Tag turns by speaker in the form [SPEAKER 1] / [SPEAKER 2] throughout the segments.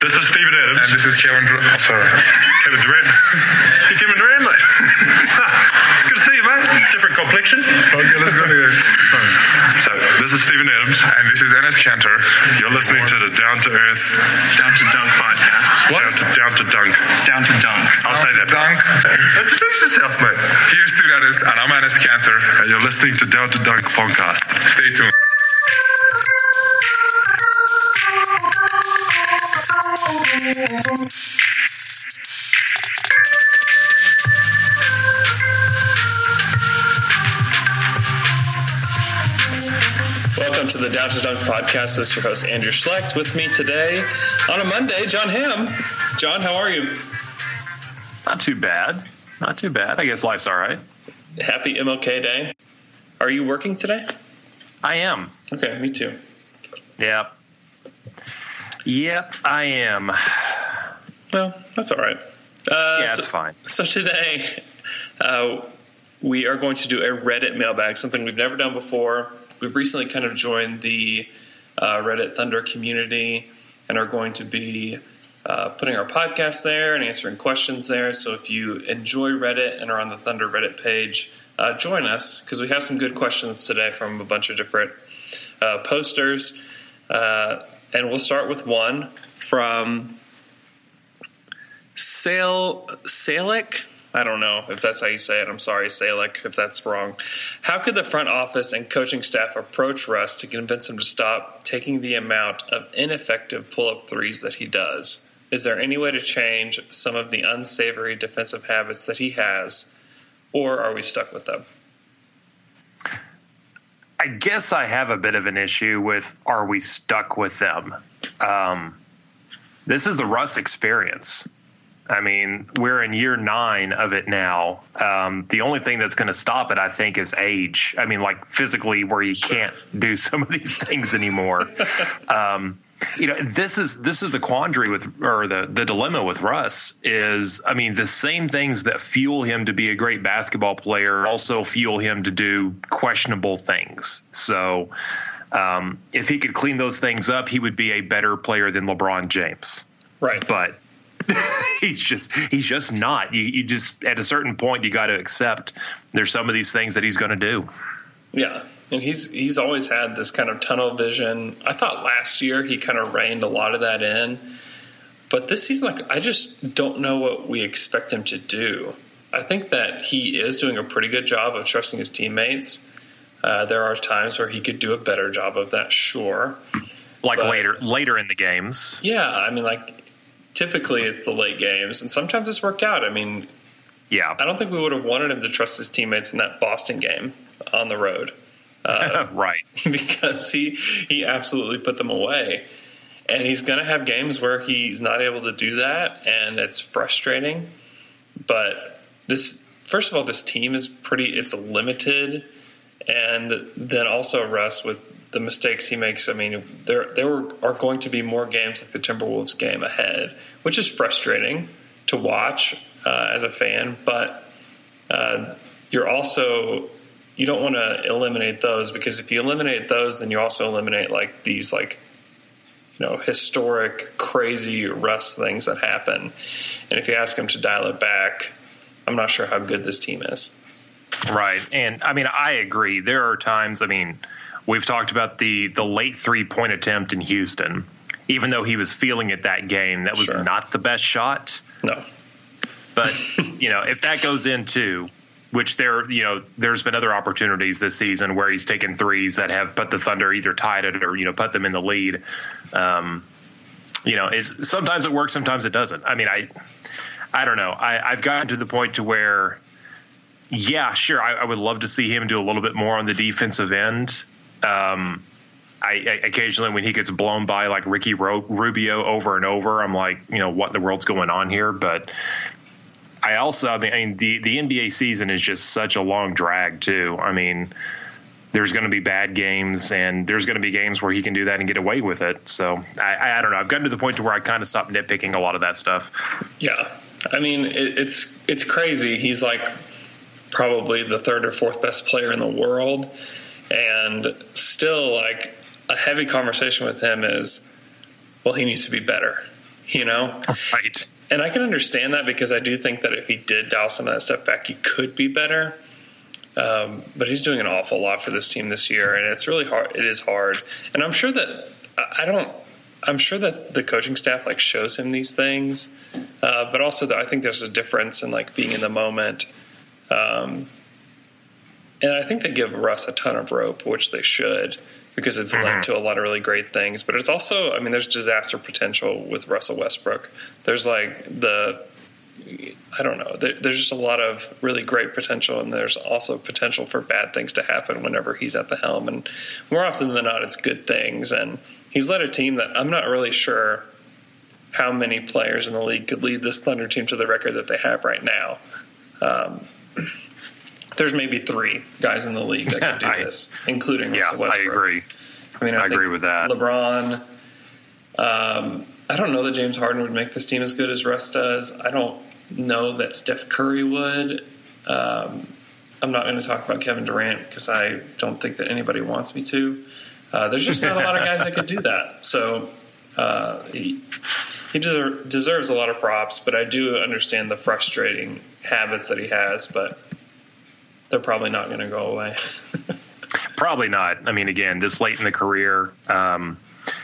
[SPEAKER 1] This is Steven Adams.
[SPEAKER 2] And this is Kevin Durant.
[SPEAKER 1] Kevin Durant. You Kevin Durant, mate? Good to see you, mate. Different complexion.
[SPEAKER 2] Okay, let's go there.
[SPEAKER 1] So, this is Steven Adams.
[SPEAKER 2] And this is Enes Kanter.
[SPEAKER 1] You're listening to the Down to Earth,
[SPEAKER 3] Down to Dunk podcast.
[SPEAKER 1] What? Down to Dunk.
[SPEAKER 3] Down to Dunk.
[SPEAKER 1] I'll say that.
[SPEAKER 2] Dunk.
[SPEAKER 1] Introduce yourself, mate.
[SPEAKER 2] Here's Steven Adams, and I'm Enes Kanter.
[SPEAKER 1] And you're listening to Down to Dunk podcast.
[SPEAKER 2] Stay tuned.
[SPEAKER 3] Welcome to the Down to Dunk podcast. This is your host, Andrew Schlecht. With me today on a Monday, John Hamm. John, how are you?
[SPEAKER 4] Not too bad. Not too bad. I guess life's all right.
[SPEAKER 3] Happy MLK Day. Are you working today?
[SPEAKER 4] I am.
[SPEAKER 3] Okay, me too.
[SPEAKER 4] Yep, I am.
[SPEAKER 3] Well, that's all right.
[SPEAKER 4] It's fine.
[SPEAKER 3] So today, we are going to do a Reddit mailbag, something we've never done before. We've recently kind of joined the Reddit Thunder community and are going to be putting our podcast there and answering questions there. So if you enjoy Reddit and are on the Thunder Reddit page, join us because we have some good questions today from a bunch of different posters. And we'll start with one from Salik. I don't know if that's how you say it. I'm sorry, Salik, if that's wrong. How could the front office and coaching staff approach Russ to convince him to stop taking the amount of ineffective pull-up threes that he does? Is there any way to change some of the unsavory defensive habits that he has, or are we stuck with them?
[SPEAKER 4] I guess I have a bit of an issue with are we stuck with them? This is the Russ experience. I mean, we're in year 9 of it now. The only thing that's going to stop it, I think, is age. I mean, like physically where you can't do some of these things anymore. This is the quandary or the dilemma with Russ is, I mean, the same things that fuel him to be a great basketball player also fuel him to do questionable things. So if he could clean those things up, he would be a better player than LeBron James.
[SPEAKER 3] Right.
[SPEAKER 4] But he's just not. You just at a certain point you got to accept there's some of these things that he's going to do.
[SPEAKER 3] Yeah, and he's always had this kind of tunnel vision. I thought last year he kind of reined a lot of that in, but this season, I just don't know what we expect him to do. I think that he is doing a pretty good job of trusting his teammates. There are times where he could do a better job of that, sure.
[SPEAKER 4] Like later in the games.
[SPEAKER 3] Yeah, I mean, typically it's the late games, and sometimes it's worked out. I mean,
[SPEAKER 4] yeah,
[SPEAKER 3] I don't think we would have wanted him to trust his teammates in that Boston game on the road.
[SPEAKER 4] Right.
[SPEAKER 3] Because he absolutely put them away. And he's going to have games where he's not able to do that, and it's frustrating. But first of all, this team is it's limited. And then also Russ with the mistakes he makes. I mean, there are going to be more games like the Timberwolves game ahead, which is frustrating to watch as a fan. But you don't want to eliminate those, because if you eliminate those, then you also eliminate these historic, crazy Russ things that happen. And if you ask him to dial it back, I'm not sure how good this team is.
[SPEAKER 4] Right. And I mean, I agree. There are times, I mean, we've talked about the late 3-point attempt in Houston. Even though he was feeling it that game, that was not the best shot.
[SPEAKER 3] No.
[SPEAKER 4] But, if that goes in too, which there's been other opportunities this season where he's taken threes that have put the Thunder either tied it or, put them in the lead. It's sometimes it works, sometimes it doesn't. I mean, I don't know. I've gotten to the point to where, yeah, sure, I would love to see him do a little bit more on the defensive end. I occasionally, when he gets blown by like Ricky Rubio over and over, I'm like, what in the world's going on here? But the NBA season is just such a long drag too. I mean, there's going to be bad games, and there's going to be games where he can do that and get away with it. So I don't know. I've gotten to the point to where I kind of stopped nitpicking a lot of that stuff.
[SPEAKER 3] Yeah, I mean, it's crazy. He's probably the 3rd or 4th best player in the world, and still a heavy conversation with him is, well, he needs to be better.
[SPEAKER 4] Right.
[SPEAKER 3] And I can understand that because I do think that if he did dial some of that stuff back, he could be better. But he's doing an awful lot for this team this year, and it's really hard. It is hard, and I'm sure that I'm sure that the coaching staff shows him these things, but also I think there's a difference in being in the moment. And I think they give Russ a ton of rope, which they should, because it's led to a lot of really great things. But it's also, there's disaster potential with Russell Westbrook. There's I don't know. There's just a lot of really great potential, and there's also potential for bad things to happen whenever he's at the helm. And more often than not, it's good things. And he's led a team that I'm not really sure how many players in the league could lead this Thunder team to the record that they have right now. There's maybe 3 guys in the league that could do this, including Russell Westbrook.
[SPEAKER 4] I agree.
[SPEAKER 3] I
[SPEAKER 4] agree with that.
[SPEAKER 3] LeBron. I don't know that James Harden would make this team as good as Russ does. I don't know that Steph Curry would. I'm not going to talk about Kevin Durant because I don't think that anybody wants me to. There's just not a lot of guys that could do that. So he deserves a lot of props, but I do understand the frustrating habits that he has, but they're probably not going to go away.
[SPEAKER 4] Probably not. Again, this late in the career, I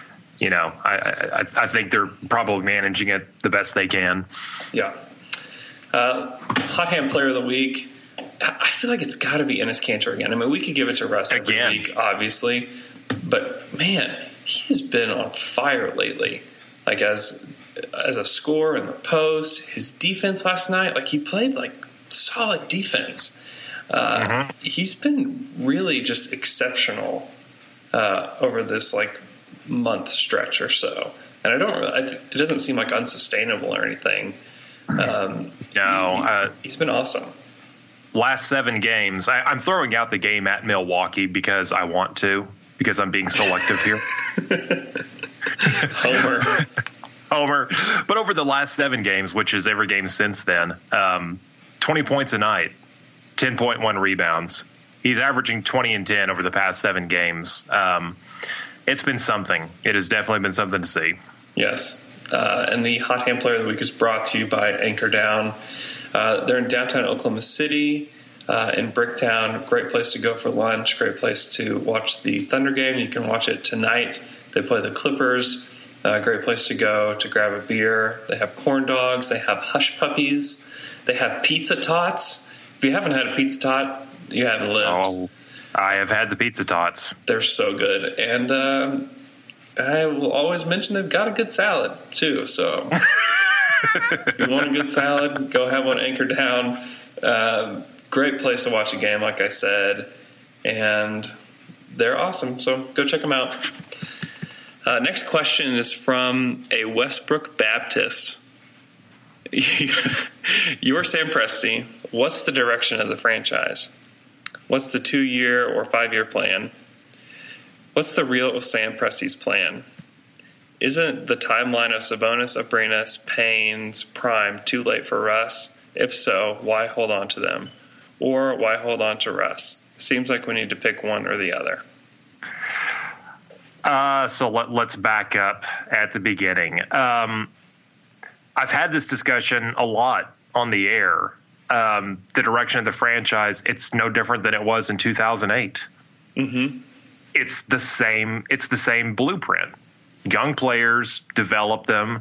[SPEAKER 4] think they're probably managing it the best they can.
[SPEAKER 3] Yeah. Hot hand player of the week. I feel like it's got to be Enes Kanter again. We could give it to Russ every week, obviously, but man, he's been on fire lately. As a scorer in the post, his defense last night, he played solid defense. He's been really just exceptional over this month stretch or so, and it doesn't seem unsustainable or anything.
[SPEAKER 4] No,
[SPEAKER 3] he's been awesome.
[SPEAKER 4] Last 7 games, I'm throwing out the game at Milwaukee because I want to, because I'm being selective here. Homer. But over the last 7 games, which is every game since then, 20 points a night, 10.1 rebounds. He's averaging 20 and 10 over the past 7 games. It's been something. It has definitely been something to see.
[SPEAKER 3] Yes. And the Hot Hand Player of the Week is brought to you by Anchor Down. They're in downtown Oklahoma City, in Bricktown. Great place to go for lunch. Great place to watch the Thunder game. You can watch it tonight. They play the Clippers. Great place to go to grab a beer. They have corn dogs. They have hush puppies. They have pizza tots. If you haven't had a pizza tot, you haven't lived.
[SPEAKER 4] Oh, I have had the pizza tots.
[SPEAKER 3] They're so good. And I will always mention they've got a good salad, too. So if you want a good salad, go have one Anchor Down. Great place to watch a game, like I said. And they're awesome. So go check them out. Next question is from a Westbrook Baptist. You're Sam Presti. What's the direction of the franchise? What's the 2-year or 5-year plan? What's the real Sam Presti's plan? Isn't the timeline of Sabonis, Abrines, Payne's prime too late for Russ? If so, why hold on to them? Or why hold on to Russ? Seems like we need to pick one or the other.
[SPEAKER 4] So let's back up at the beginning. I've had this discussion a lot on the air. The direction of the franchise, it's no different than it was in 2008.
[SPEAKER 3] Mm-hmm.
[SPEAKER 4] It's the same blueprint. Young players, develop them,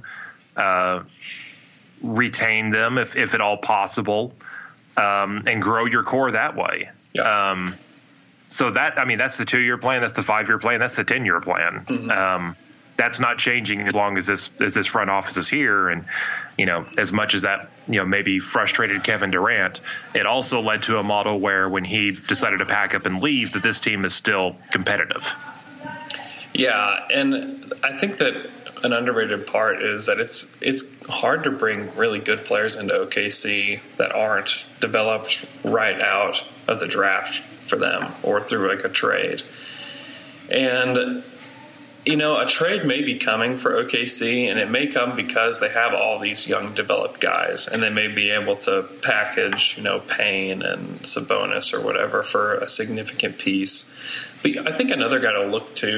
[SPEAKER 4] retain them if at all possible, and grow your core that way.
[SPEAKER 3] Yeah.
[SPEAKER 4] So that's the 2-year plan, that's the 5-year plan, that's the 10-year plan.
[SPEAKER 3] Mm-hmm.
[SPEAKER 4] That's not changing as long as this front office is here. And, as much as that, maybe frustrated Kevin Durant, it also led to a model where when he decided to pack up and leave, that this team is still competitive.
[SPEAKER 3] Yeah, and I think that an underrated part is that it's hard to bring really good players into OKC that aren't developed right out of the draft for them or through a trade. And a trade may be coming for OKC, and it may come because they have all these young developed guys, and they may be able to package, Payne and Sabonis or whatever for a significant piece. But I think another guy to look to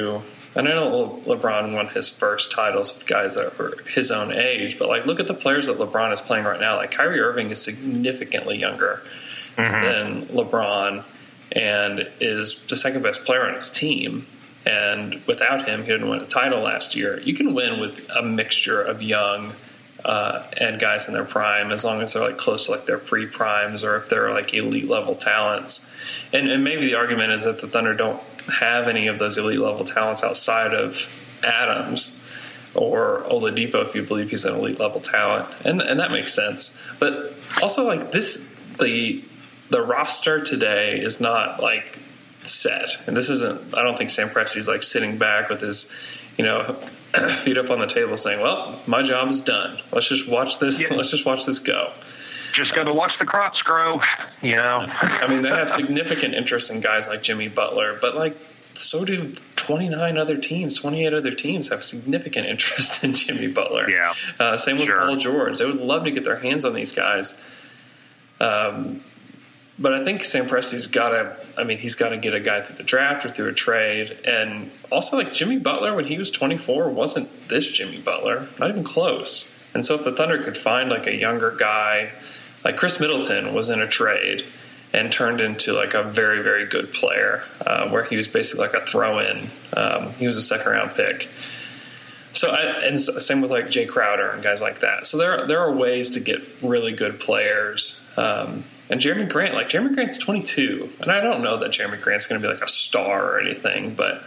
[SPEAKER 3] and I know LeBron won his first titles with guys that were his own age, but like look at the players that LeBron is playing right now. Like Kyrie Irving is significantly younger than LeBron and is the second best player on his team. And without him, he didn't win a title last year. You can win with a mixture of young and guys in their prime, as long as they're like close to like their pre-primes, or if they're like elite level talents. And maybe the argument is that the Thunder don't have any of those elite level talents outside of Adams or Oladipo, if you believe he's an elite level talent, and that makes sense. But also, like the roster today is not like set, and this isn't. I don't think Sam Presti's like sitting back with his, feet up on the table saying, "Well, my job is done. Let's just watch this. Yeah. Let's just watch this go."
[SPEAKER 4] Just got to watch the crops grow,
[SPEAKER 3] I mean, they have significant interest in guys like Jimmy Butler, but like so do 28 other teams have significant interest in Jimmy Butler.
[SPEAKER 4] Yeah.
[SPEAKER 3] Same with Paul George. They would love to get their hands on these guys. But I think Sam Presti's he's got to get a guy through the draft or through a trade. And also, like, Jimmy Butler, when he was 24, wasn't this Jimmy Butler. Not even close. And so if the Thunder could find, like, a younger guy, like Chris Middleton was in a trade and turned into, like, a very, very good player, where he was basically like a throw-in. He was a second-round pick. So, and same with, like, Jay Crowder and guys like that. So there are ways to get really good players. And Jeremy Grant's 22, and I don't know that Jeremy Grant's going to be like a star or anything, but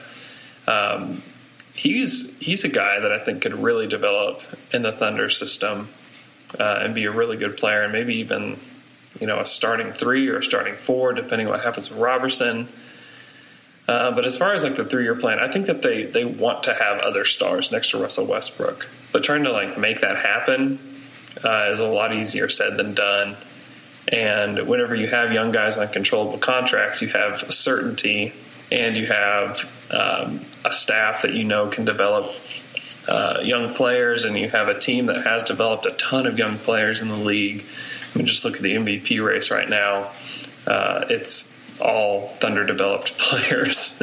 [SPEAKER 3] he's a guy that I think could really develop in the Thunder system and be a really good player, and maybe even a starting 3 or a starting 4, depending on what happens with Robertson. But as far as like the 3-year plan, I think that they want to have other stars next to Russell Westbrook, but trying to like make that happen is a lot easier said than done. And whenever you have young guys on controllable contracts, you have certainty, and you have a staff that can develop young players, and you have a team that has developed a ton of young players in the league. I mean, just look at the MVP race right now. It's all Thunder-developed players.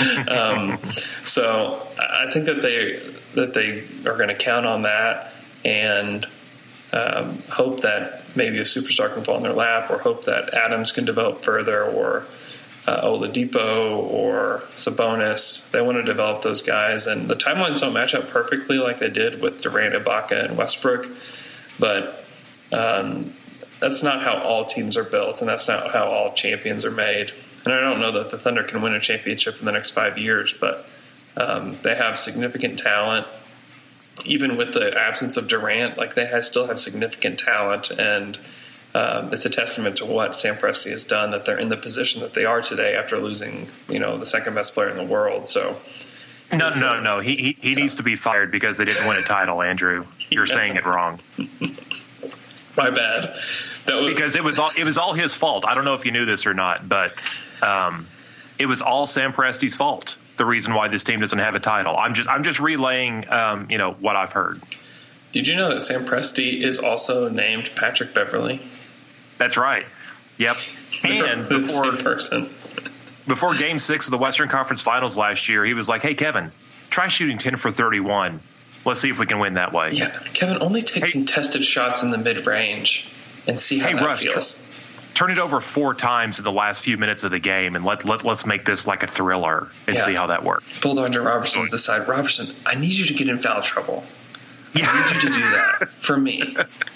[SPEAKER 3] So I think that they are going to count on that and hope that maybe a superstar can fall in their lap, or hope that Adams can develop further, or Oladipo or Sabonis. They want to develop those guys, and the timelines don't match up perfectly like they did with Durant, Ibaka, and Westbrook, but that's not how all teams are built, and that's not how all champions are made. And I don't know that the Thunder can win a championship in the next 5 years, but they have significant talent. Even with the absence of Durant, like they still have significant talent, and it's a testament to what Sam Presti has done that they're in the position that they are today after losing, the second best player in the world. So,
[SPEAKER 4] no, he needs to be fired because they didn't win a title. Andrew, you're saying it wrong.
[SPEAKER 3] My bad.
[SPEAKER 4] Because it was all his fault. I don't know if you knew this or not, but it was all Sam Presti's fault. The reason why this team doesn't have a title. I'm just relaying, what I've heard.
[SPEAKER 3] Did you know that Sam Presti is also named Patrick Beverley?
[SPEAKER 4] That's right. Yep. And before Game 6 of the Western Conference Finals last year, he was like, "Hey, Kevin, try shooting 10 for 31. Let's see if we can win that way."
[SPEAKER 3] Yeah, Kevin, only take contested shots in the mid-range and see how that feels.
[SPEAKER 4] Turn it over 4 times in the last few minutes of the game, and let's make this like a thriller and see how that works.
[SPEAKER 3] Pulled Andre Robertson to the side. Robertson, I need you to get in foul trouble.
[SPEAKER 4] Yeah.
[SPEAKER 3] I need you to do that for me.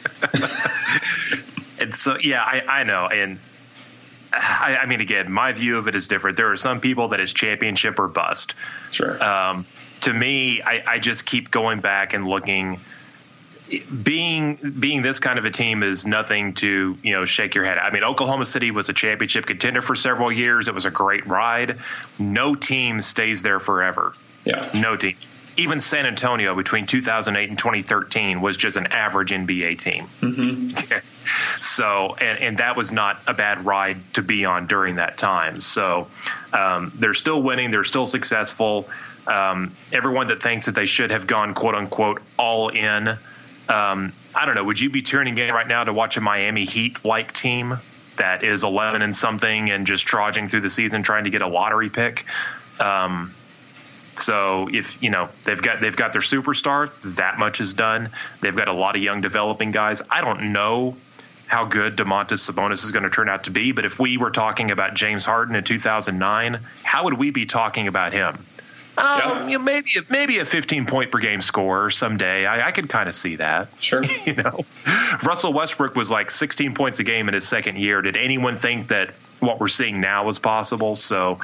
[SPEAKER 4] And so, I know. And I mean, again, my view of it is different. There are some people that it's championship or bust.
[SPEAKER 3] Sure.
[SPEAKER 4] To me, I just keep going back and looking. Being this kind of a team is nothing to shake your head at. I mean, Oklahoma City was a championship contender for several years. It was a great ride. No team stays there forever.
[SPEAKER 3] Yeah,
[SPEAKER 4] no team. Even San Antonio between 2008 and 2013 was just an average NBA team.
[SPEAKER 3] Mm-hmm.
[SPEAKER 4] So, and that was not a bad ride to be on during that time. So they're still winning. They're still successful. Everyone that thinks that they should have gone, quote unquote, all in. I don't know. Would you be tuning in right now to watch a Miami Heat-like team that is 11 and something and just trudging through the season trying to get a lottery pick? So if they've got their superstar, that much is done. They've got a lot of young developing guys. I don't know how good Domantas Sabonis is going to turn out to be, but if we were talking about James Harden in 2009, how would we be talking about him? Maybe a 15-point per game scorer someday. I could kind of see that.
[SPEAKER 3] Sure.
[SPEAKER 4] Russell Westbrook was like 16 points a game in his second year. Did anyone think that what we're seeing now was possible? So,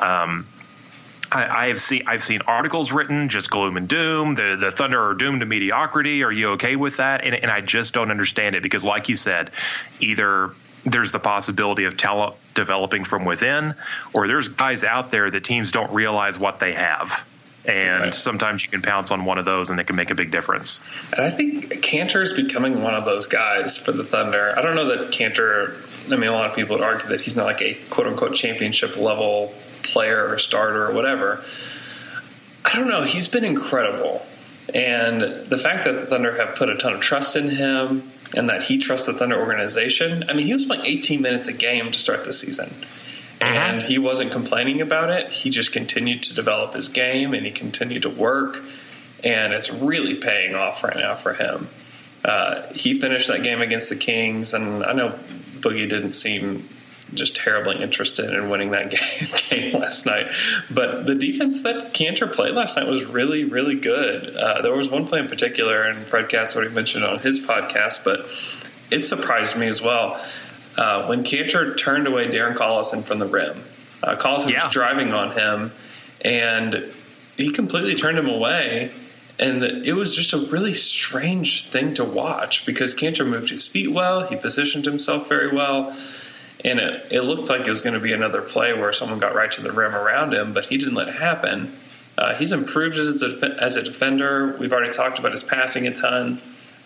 [SPEAKER 4] I've seen articles written, just gloom and doom. The Thunder are doomed to mediocrity. Are you okay with that? And I just don't understand it because, like you said, either there's the possibility of talent developing from within, or there's guys out there that teams don't realize what they have. And sometimes you can pounce on one of those and it can make a big difference.
[SPEAKER 3] And I think Kanter is becoming one of those guys for the Thunder. I don't know that Kanter, a lot of people would argue that he's not like a quote-unquote championship level player or starter or whatever. I don't know. He's been incredible. And the fact that the Thunder have put a ton of trust in him and that he trusts the Thunder organization. He was playing 18 minutes a game to start the season. And he wasn't complaining about it. He just continued to develop his game and he continued to work. And it's really paying off right now for him. He finished that game against the Kings. And I know Boogie didn't seem just terribly interested in winning that game last night. But the defense that Kanter played last night was really, really good. There was one play in particular, and Fred Katz already mentioned on his podcast, but it surprised me as well. When Kanter turned away Darren Collison from the rim, Collison was driving on him, and he completely turned him away. And it was just a really strange thing to watch because Kanter moved his feet well. He positioned himself very well. And it looked like it was going to be another play where someone got right to the rim around him, but he didn't let it happen. He's improved as a defender. We've already talked about his passing a ton.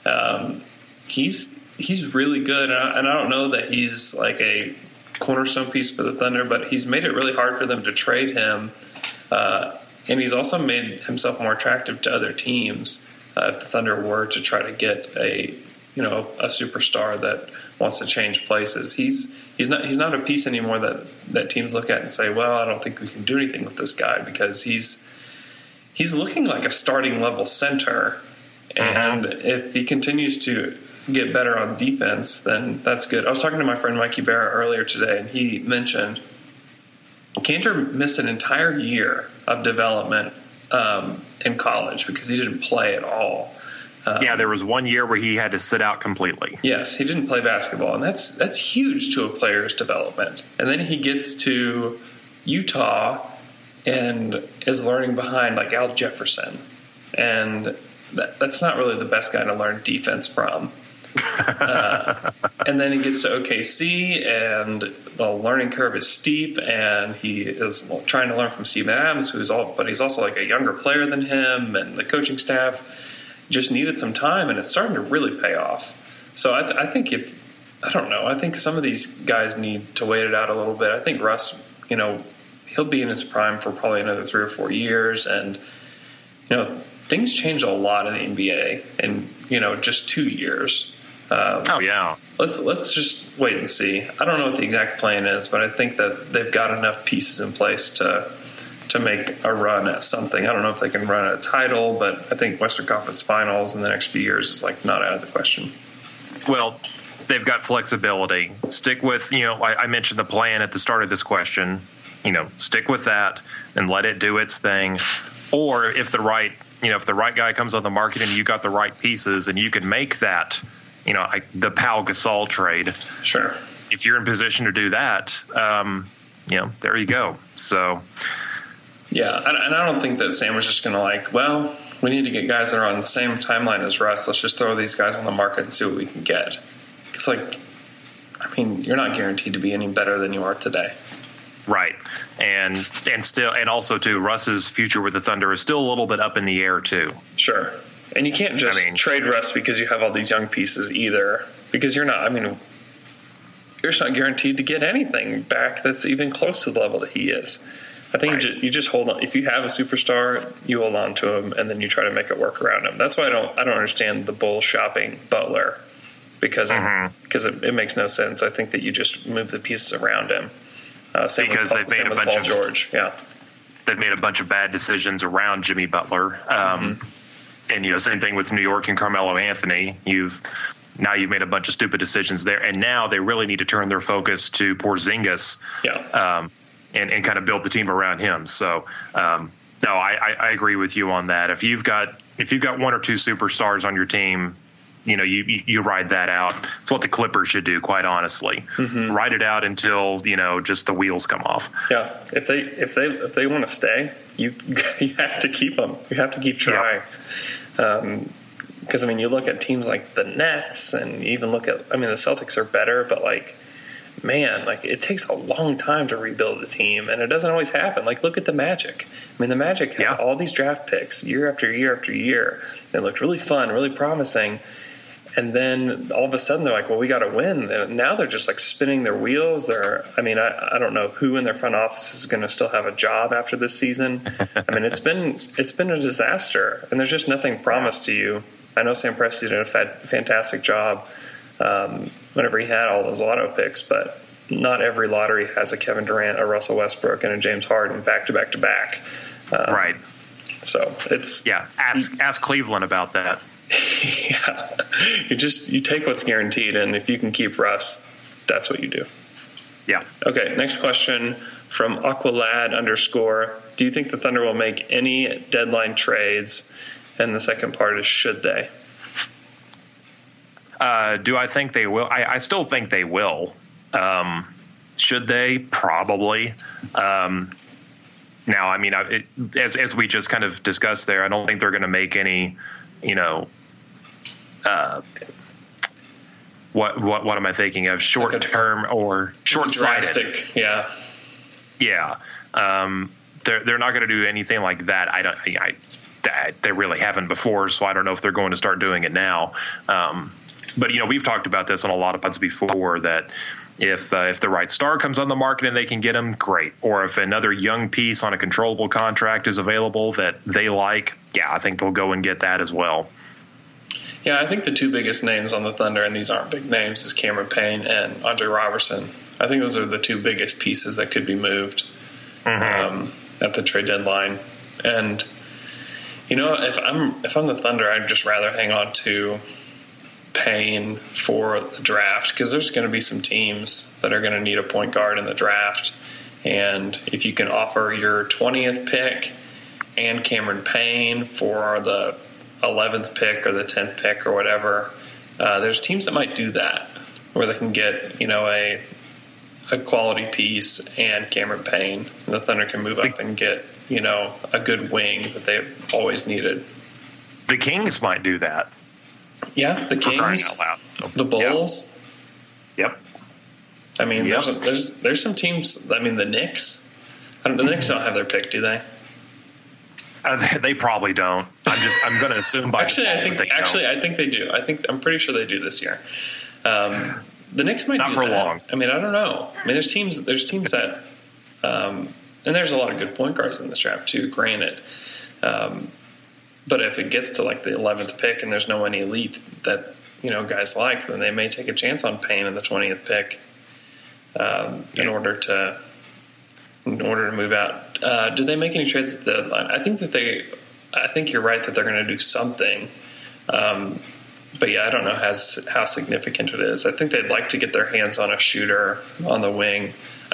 [SPEAKER 3] He's really good, and I don't know that he's like a cornerstone piece for the Thunder, but he's made it really hard for them to trade him. And he's also made himself more attractive to other teams if the Thunder were to try to get a superstar that wants to change places. He's not a piece anymore that teams look at and say, well, I don't think we can do anything with this guy because he's looking like a starting level center. And if he continues to get better on defense, then that's good. I was talking to my friend Mikey Berra earlier today, and he mentioned Kanter missed an entire year of development in college because he didn't play at all.
[SPEAKER 4] There was 1 year where he had to sit out completely.
[SPEAKER 3] Yes, he didn't play basketball, and that's huge to a player's development. And then he gets to Utah and is learning behind like Al Jefferson, and that's not really the best guy to learn defense from. And then he gets to OKC, and the learning curve is steep, and he is trying to learn from Steven Adams, but he's also like a younger player than him, and the coaching staff just needed some time, and it's starting to really pay off. So I think I think some of these guys need to wait it out a little bit. I think Russ, he'll be in his prime for probably another 3 or 4 years, and things change a lot in the NBA in just 2 years. Let's just wait and see. I don't know what the exact plan is, but I think that they've got enough pieces in place to make a run at something. I don't know if they can run a title, but I think Western Conference Finals in the next few years is like not out of the question.
[SPEAKER 4] Well, they've got flexibility. Stick with, I mentioned the plan at the start of this question. Stick with that and let it do its thing. Or if the right guy comes on the market and you got the right pieces and you can make that, the Pau Gasol trade.
[SPEAKER 3] Sure.
[SPEAKER 4] If you're in position to do that, there you go. So.
[SPEAKER 3] Yeah, and I don't think that Sam was just going to we need to get guys that are on the same timeline as Russ. Let's just throw these guys on the market and see what we can get. Because, you're not guaranteed to be any better than you are today.
[SPEAKER 4] Right. And also, too, Russ's future with the Thunder is still a little bit up in the air, too.
[SPEAKER 3] Sure. And you can't just trade Russ because you have all these young pieces either. Because you're just not guaranteed to get anything back that's even close to the level that he is. I think you just hold on. If you have a superstar, you hold on to him, and then you try to make it work around him. That's why I don't understand the Bulls shopping Butler because it makes no sense. I think that you just move the pieces around him. Same
[SPEAKER 4] because they've made a bunch
[SPEAKER 3] Paul
[SPEAKER 4] of
[SPEAKER 3] George. Yeah.
[SPEAKER 4] they've made a bunch of bad decisions around Jimmy Butler. And, same thing with New York and Carmelo Anthony. You've made a bunch of stupid decisions there. And now they really need to turn their focus to Porzingis and kind of build the team around him. So, no, I agree with you on that. If you've got one or two superstars on your team, you ride that out. It's what the Clippers should do, quite honestly. Ride it out until, just the wheels come off.
[SPEAKER 3] Yeah. If they want to stay, you have to keep them. You have to keep trying. Because, you look at teams like the Nets and you even look at, the Celtics are better, but it takes a long time to rebuild a team, and it doesn't always happen. Look at the Magic. The Magic had all these draft picks year after year after year. They looked really fun, really promising. And then all of a sudden they're like, well, we got to win. And now they're just spinning their wheels. I don't know who in their front office is going to still have a job after this season. It's been a disaster, and there's just nothing promised to you. I know Sam Presti did a fantastic job whenever he had all those lotto picks, but not every lottery has a Kevin Durant, a Russell Westbrook, and a James Harden back to back to back.
[SPEAKER 4] Right.
[SPEAKER 3] So it's
[SPEAKER 4] Ask Cleveland about that.
[SPEAKER 3] Yeah, you take what's guaranteed, and if you can keep Russ, that's what you do.
[SPEAKER 4] Yeah.
[SPEAKER 3] Okay, next question from Aqualad _. Do you think the Thunder will make any deadline trades? And the second part is, should they?
[SPEAKER 4] Do I think they will? I still think they will. Should they? Probably. Now, as we just kind of discussed there, I don't think they're going to make any, what am I thinking of? Short term or short-sighted?
[SPEAKER 3] Drastic, yeah.
[SPEAKER 4] Yeah. They're not going to do anything like that. They really haven't before, so I don't know if they're going to start doing it now. But we've talked about this on a lot of pods before, that if the right star comes on the market and they can get him, great. Or if another young piece on a controllable contract is available that they like, I think they'll go and get that as well.
[SPEAKER 3] Yeah, I think the two biggest names on the Thunder, and these aren't big names, is Cameron Payne and Andre Robertson. I think those are the two biggest pieces that could be moved at the trade deadline. And if I'm the Thunder, I'd just rather hang on to Payne for the draft, because there's going to be some teams that are going to need a point guard in the draft. And if you can offer your 20th pick and Cameron Payne for the 11th pick or the 10th pick or whatever, there's teams that might do that, where they can get a quality piece and Cameron Payne, and the Thunder can move up and get a good wing that they've always needed.
[SPEAKER 4] The Kings might do that.
[SPEAKER 3] Yeah, the Kings,
[SPEAKER 4] out loud, so.
[SPEAKER 3] The Bulls.
[SPEAKER 4] Yep.
[SPEAKER 3] There's some teams. The Knicks. The Knicks don't have their pick, do they?
[SPEAKER 4] They probably don't. I'm going to assume
[SPEAKER 3] I think they do. I'm pretty sure they do this year. The Knicks might
[SPEAKER 4] not
[SPEAKER 3] do
[SPEAKER 4] for
[SPEAKER 3] that.
[SPEAKER 4] long.
[SPEAKER 3] I don't know. There's teams that, and there's a lot of good point guards in this draft too. Granted, but if it gets to the 11th pick and there's no one elite that guys like, then they may take a chance on Payne in the 20th pick in order to move out. Do they make any trades at the deadline? I think you're right that they're going to do something. But I don't know how significant it is. I think they'd like to get their hands on a shooter on the wing.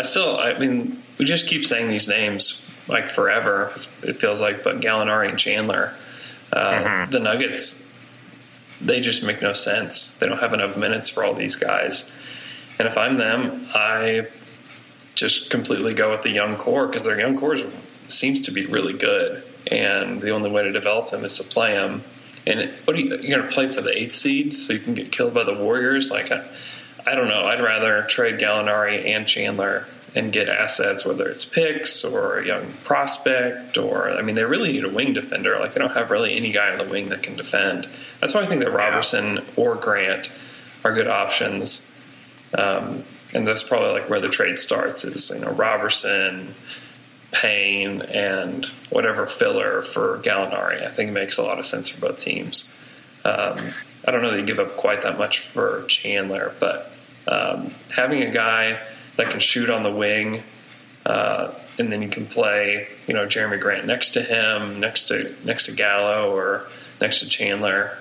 [SPEAKER 3] We just keep saying these names forever, it feels like, but Gallinari and Chandler, the Nuggets, they just make no sense. They don't have enough minutes for all these guys. And if I'm them, I just completely go with the young core, because their young core seems to be really good, and the only way to develop them is to play them. And you're going to play for the 8th seed so you can get killed by the Warriors? I don't know. I'd rather trade Gallinari and Chandler and get assets, whether it's picks or a young prospect, or they really need a wing defender. They don't have really any guy on the wing that can defend. That's why I think that Robertson or Grant are good options. And that's probably where the trade starts is, Robertson, Payne, and whatever filler for Gallinari. I think it makes a lot of sense for both teams. I don't know that you give up quite that much for Chandler, but having a guy that can shoot on the wing and then you can play, Jeremy Grant next to him, next to Gallo, or next to Chandler.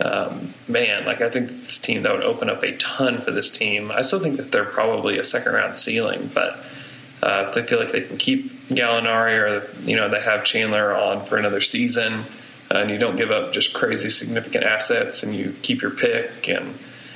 [SPEAKER 3] I think this team, that would open up a ton for this team. I still think that they're probably a second-round ceiling, but if they feel like they can keep Gallinari, or they have Chandler on for another season, and you don't give up just crazy significant assets, and you keep your pick, and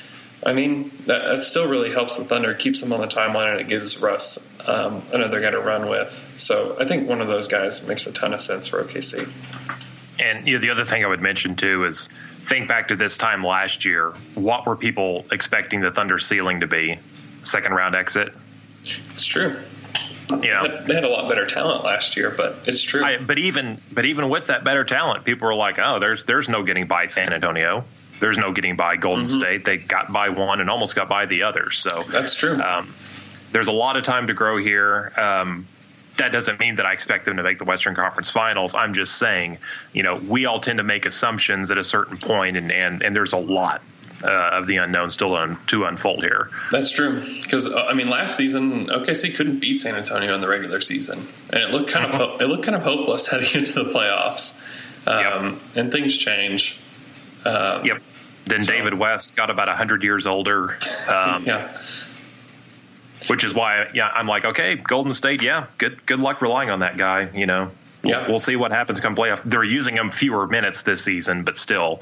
[SPEAKER 3] that still really helps the Thunder, keeps them on the timeline, and it gives Russ another guy to run with. So I think one of those guys makes a ton of sense for OKC.
[SPEAKER 4] And the other thing I would mention too is think back to this time last year. What were people expecting the Thunder ceiling to be? Second round exit.
[SPEAKER 3] It's true.
[SPEAKER 4] Yeah,
[SPEAKER 3] they had a lot better talent last year, but it's true.
[SPEAKER 4] But even with that better talent, people were like, "Oh, there's no getting by San Antonio. There's no getting by Golden State. They got by one and almost got by the other." So
[SPEAKER 3] that's true.
[SPEAKER 4] There's a lot of time to grow here. That doesn't mean that I expect them to make the Western Conference Finals. I'm just saying, we all tend to make assumptions at a certain point, and there's a lot of the unknown still to unfold here.
[SPEAKER 3] That's true. Because last season OKC couldn't beat San Antonio in the regular season, and it looked kind of hopeless heading into the playoffs. And things change.
[SPEAKER 4] Then David West got about 100 years older.
[SPEAKER 3] Yeah.
[SPEAKER 4] Which is why, I'm like, okay, Golden State, good luck relying on that guy. We'll see what happens come playoff. They're using him fewer minutes this season, but still.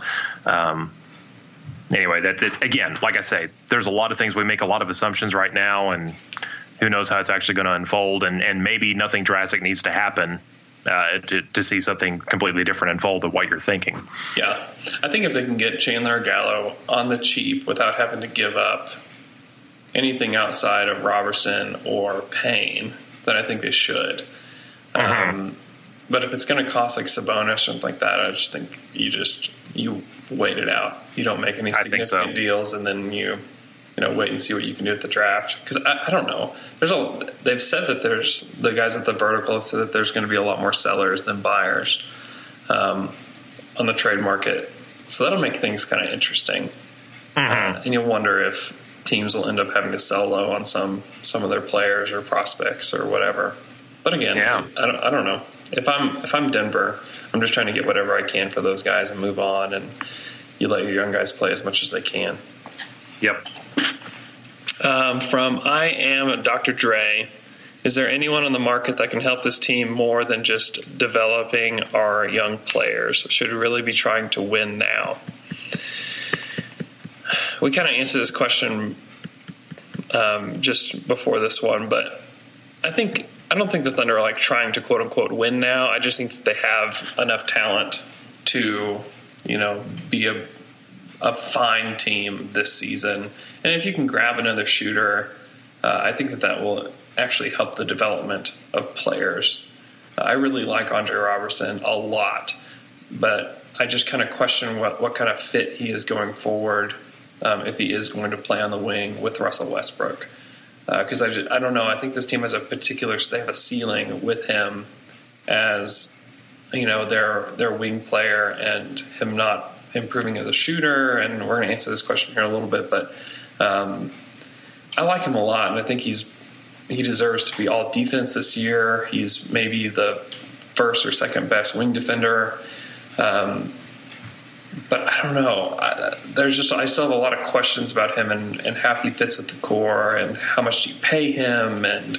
[SPEAKER 4] Anyway, again, like I say, there's a lot of things. We make a lot of assumptions right now, and who knows how it's actually going to unfold. And maybe nothing drastic needs to happen to see something completely different unfold than what you're thinking.
[SPEAKER 3] Yeah, I think if they can get Chandler or Gallo on the cheap without having to give up anything outside of Robertson or Payne, then I think they should. But if it's going to cost like Sabonis or something like that, I just think you wait it out. You don't make any significant deals, and then you wait and see what you can do at the draft. Because I don't know. They've said that there's the guys at the Vertical have said that there's going to be a lot more sellers than buyers on the trade market. So that'll make things kind of interesting. And you'll wonder if teams will end up having to sell low on some of their players or prospects or whatever. But again, I don't know. If I'm Denver, I'm just trying to get whatever I can for those guys and move on, and you let your young guys play as much as they can.
[SPEAKER 4] Yep.
[SPEAKER 3] From I am Dr. Dre, is there anyone on the market that can help this team more than just developing our young players? Should we really be trying to win now? We kind of answered this question just before this one, but I don't think the Thunder are like trying to quote unquote win now. I just think that they have enough talent to, be a fine team this season. And if you can grab another shooter, I think that will actually help the development of players. I really like Andre Robertson a lot, but I just kind of question what kind of fit he is going forward. If he is going to play on the wing with Russell Westbrook. Because I don't know. I think this team has they have a ceiling with him as, their wing player, and him not improving as a shooter. And we're going to answer this question here in a little bit, but I like him a lot, and I think he deserves to be all defense this year. He's maybe the first or second best wing defender. But I don't know. I still have a lot of questions about him and how he fits with the core and how much do you pay him. And,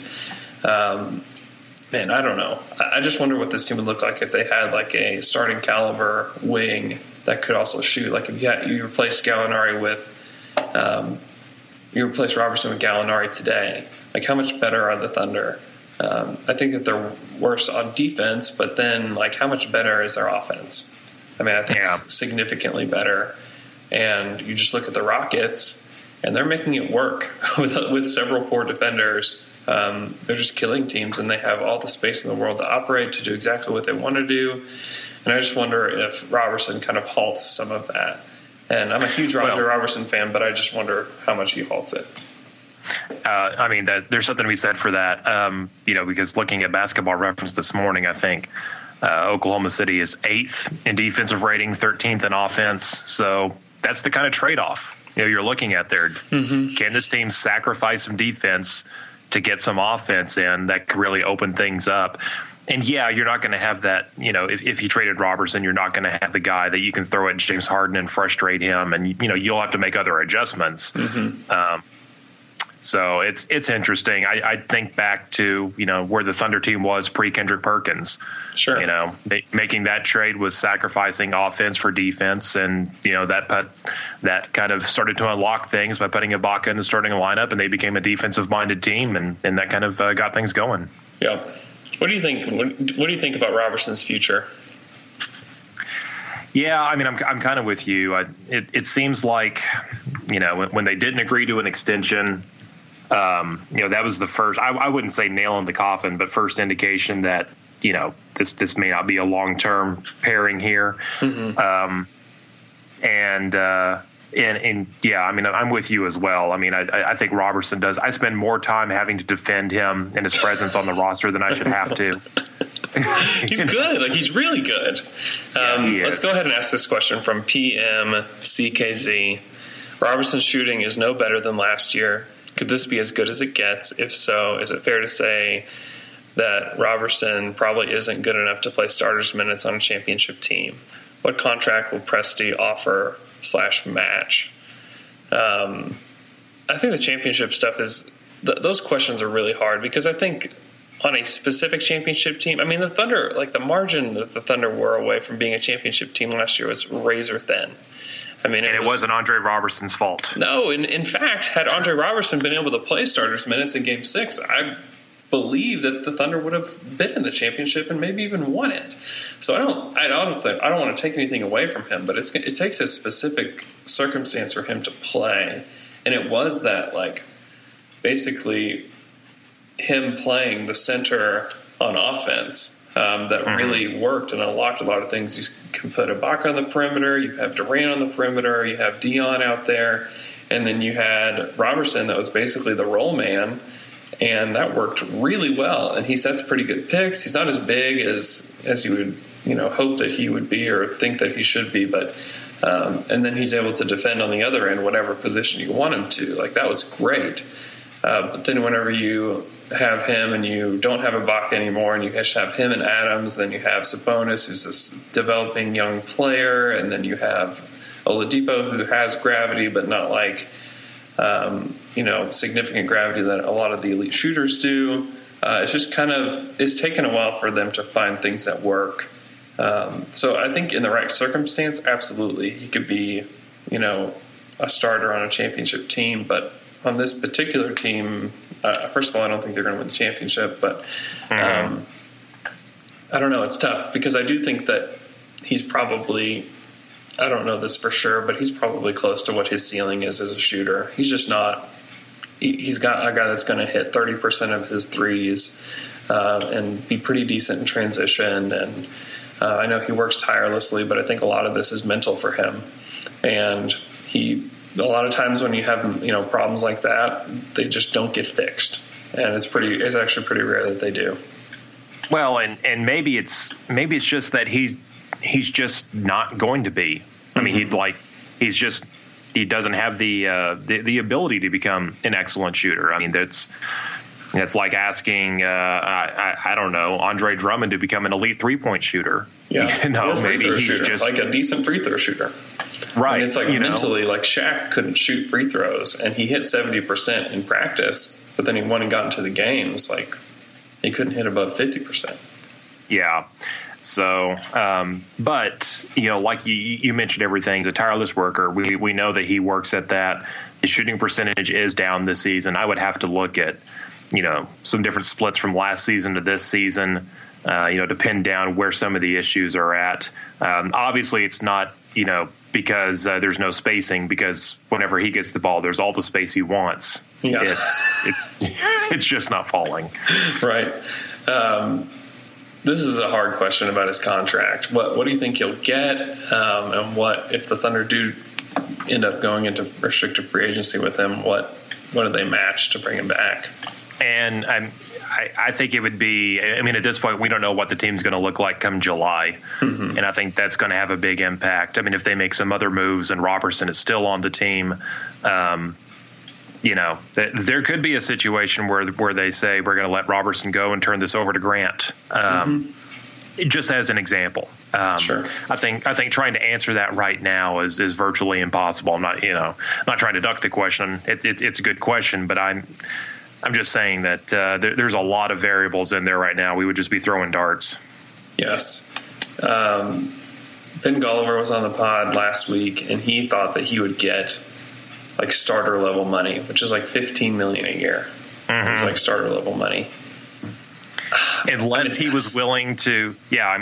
[SPEAKER 3] I don't know. I just wonder what this team would look like if they had like a starting caliber wing that could also shoot. Like if you replace Gallinari with you replace Robertson with Gallinari today. Like how much better are the Thunder? I think that they're worse on defense, but then like how much better is their offense? I think it's significantly better. And you just look at the Rockets, and they're making it work with several poor defenders. They're just killing teams, and they have all the space in the world to operate, to do exactly what they want to do. And I just wonder if Robertson kind of halts some of that. And I'm a huge Robertson fan, but I just wonder how much he halts it.
[SPEAKER 4] There's something to be said for that, because looking at Basketball Reference this morning, I think Oklahoma City is 8th in defensive rating, 13th in offense. So that's the kind of trade-off you're looking at there. Can this team sacrifice some defense to get some offense in that could really open things up. And yeah, you're not going to have that, if you traded Robertson, you're not going to have the guy that you can throw at James Harden and frustrate him. And, you'll have to make other adjustments. Mm-hmm. So it's interesting. I think back to, where the Thunder team was pre-Kendrick Perkins.
[SPEAKER 3] Sure.
[SPEAKER 4] Making that trade was sacrificing offense for defense. And, that kind of started to unlock things by putting Ibaka in the starting lineup, and they became a defensive-minded team, and that kind of got things going.
[SPEAKER 3] Yeah. What do you think? What do you think about Robertson's future?
[SPEAKER 4] Yeah, I mean, I'm kind of with you. It seems like, when they didn't agree to an extension, that was the first, I wouldn't say nail in the coffin, but first indication that, this may not be a long-term pairing here. Mm-hmm. And yeah, I mean, I'm with you as well. I mean, I think Robertson does. I spend more time having to defend him and his presence on the roster than I should have to.
[SPEAKER 3] He's good. Like, he's really good. Let's go ahead and ask this question from PMCKZ. Robertson's shooting is no better than last year. Could this be as good as it gets? If so, is it fair to say that Robertson probably isn't good enough to play starters minutes on a championship team? What contract will Presti offer / match? I think the championship stuff is those questions are really hard, because I think on a specific championship team, I mean, the Thunder, like, the margin that the Thunder were away from being a championship team last year was razor thin. I mean, it
[SPEAKER 4] wasn't Andre Robertson's fault.
[SPEAKER 3] No, in fact, had Andre Robertson been able to play starters minutes in Game 6, I believe that the Thunder would have been in the championship and maybe even won it. So I don't want to take anything away from him, but it takes a specific circumstance for him to play, and it was that, like, basically him playing the center on offense that really worked and unlocked a lot of things. You can put Ibaka on the perimeter, you have Durant on the perimeter, you have Dion out there, and then you had Robertson that was basically the roll man, and that worked really well. And he sets pretty good picks. He's not as big as you would hope that he would be or think that he should be, but and then he's able to defend on the other end, whatever position you want him to. Like, that was great. But then whenever you have him and you don't have Ibaka anymore, and you just have him and Adams, then you have Sabonis, who's this developing young player, and then you have Oladipo, who has gravity, but not like significant gravity that a lot of the elite shooters do. It's just it's taken a while for them to find things that work. So I think in the right circumstance, absolutely, he could be, a starter on a championship team. But on this particular team, first of all, I don't think they're going to win the championship. But I don't know. It's tough, because I do think that he's probably, I don't know this for sure, but he's probably close to what his ceiling is as a shooter. He's just not. He's got a guy that's going to hit 30% of his threes and be pretty decent in transition. And I know he works tirelessly, but I think a lot of this is mental for him. And a lot of times when you have problems like that, they just don't get fixed, and it's actually pretty rare that they do.
[SPEAKER 4] Well, and maybe it's just that he's just not going to be. I mean, he doesn't have the ability to become an excellent shooter. I mean, that's like asking I don't know, Andre Drummond to become an elite 3-point shooter.
[SPEAKER 3] Yeah,
[SPEAKER 4] maybe he's
[SPEAKER 3] shooter,
[SPEAKER 4] just
[SPEAKER 3] like a decent free throw shooter.
[SPEAKER 4] Right.
[SPEAKER 3] And it's like mentally, like Shaq couldn't shoot free throws, and he hit 70% in practice, but then he went and got into the games, like he couldn't hit above 50%.
[SPEAKER 4] Yeah. So, but, like you mentioned, everything's a tireless worker. We know that he works at that. His shooting percentage is down this season. I would have to look at, some different splits from last season to this season, to pin down where some of the issues are at. Obviously, it's not, because there's no spacing, because whenever he gets the ball, there's all the space he wants.
[SPEAKER 3] Yeah.
[SPEAKER 4] It's just not falling.
[SPEAKER 3] Right. This is a hard question about his contract. What do you think he'll get? And what, if the Thunder do end up going into restricted free agency with him, what do they match to bring him back?
[SPEAKER 4] And I think it would be, at this point, we don't know what the team's going to look like come July. Mm-hmm. And I think that's going to have a big impact. If they make some other moves and Robertson is still on the team, there could be a situation where they say we're going to let Robertson go and turn this over to Grant. Just as an example.
[SPEAKER 3] Sure.
[SPEAKER 4] I think trying to answer that right now is virtually impossible. I'm not trying to duck the question. It's a good question, but I'm just saying that there's a lot of variables in there right now. We would just be throwing darts.
[SPEAKER 3] Yes. Ben Golliver was on the pod last week, and he thought that he would get like starter level money, which is like $15 million a year. It's like starter level money.
[SPEAKER 4] Unless he was willing to,